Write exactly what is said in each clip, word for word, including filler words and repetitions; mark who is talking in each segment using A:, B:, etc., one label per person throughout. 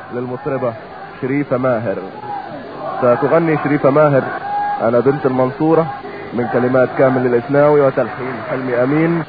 A: للمطربة شريفة ماهر. ستغني شريفة ماهر أنا بنت المنصورة من كلمات كامل الإسناوي وتلحين حلمي أمين.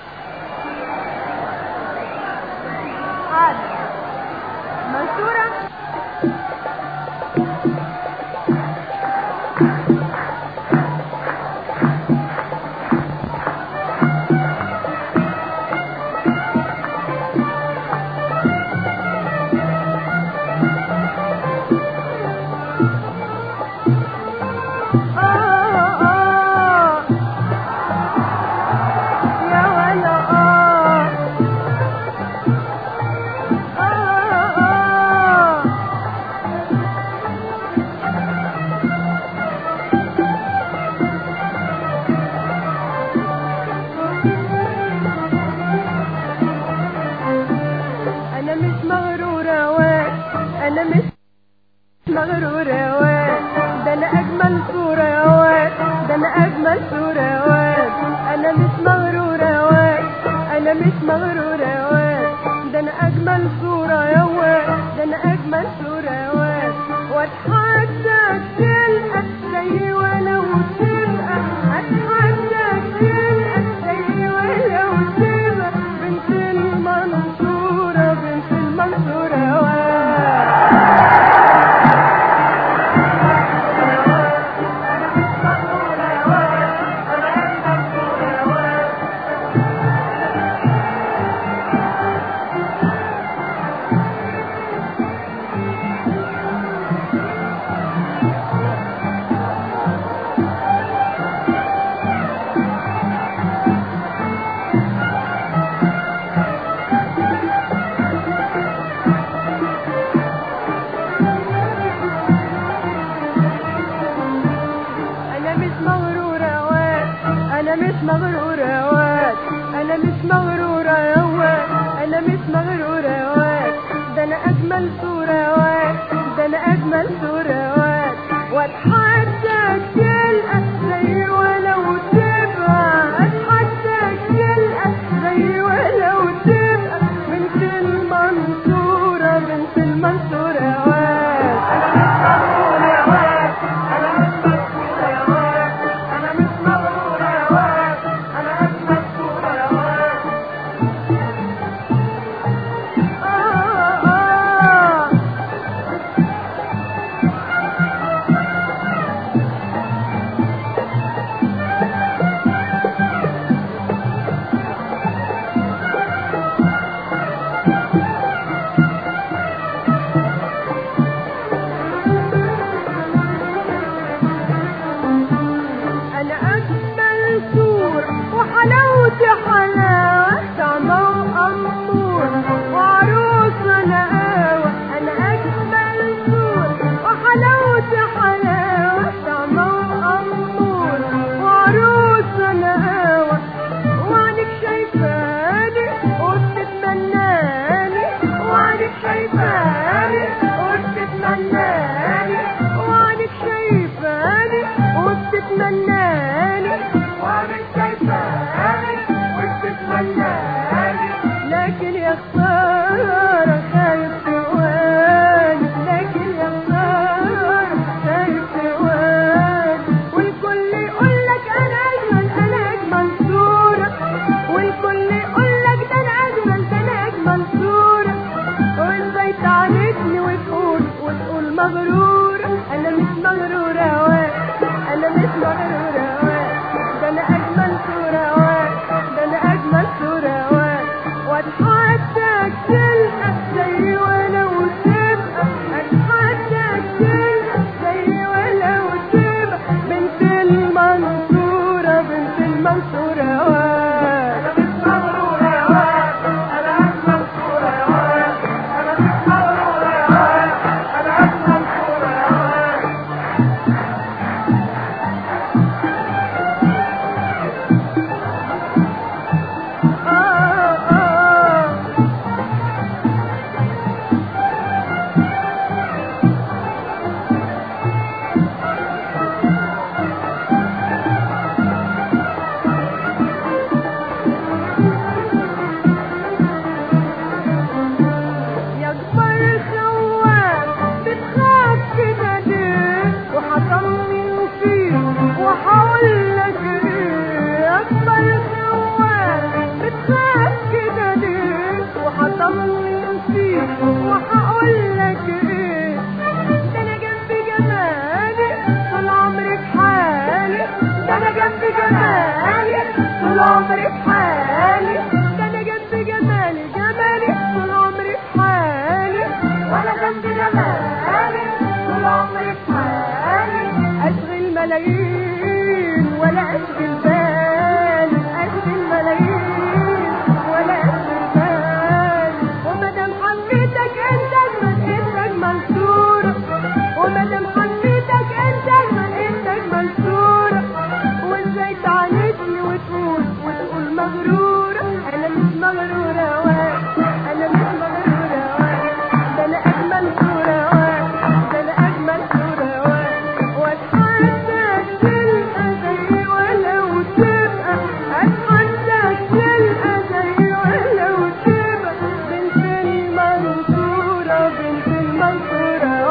B: عمري في حالي، ده انا جنب جمالي جمالي طول عمري في حالي، وانا جنب جمالي طول عمري في حالي. اشغل ملايين ولا اشغل بالي، اشغل ملايين ولا اشغل بالي. ومادام حبيتك انت اجمل انت اجمل صورة، ومادام حبيتك انت اجمل انت اجمل صورة. وازاي تعاندني وتقول وتقول مغرورة، انا مش مغرورة واحد، انا مش مغرورة واحد، ده انا اجمل صورة واحد، ده انا اجمل صورة واحد. واتحداك تلقى زي ولو تبقى، اتحداك تلقى زي ولو تبقى بنت المنصورة، بنت المنصورة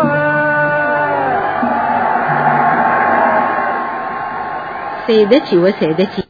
B: واحد.
C: سيدتي وسادتي،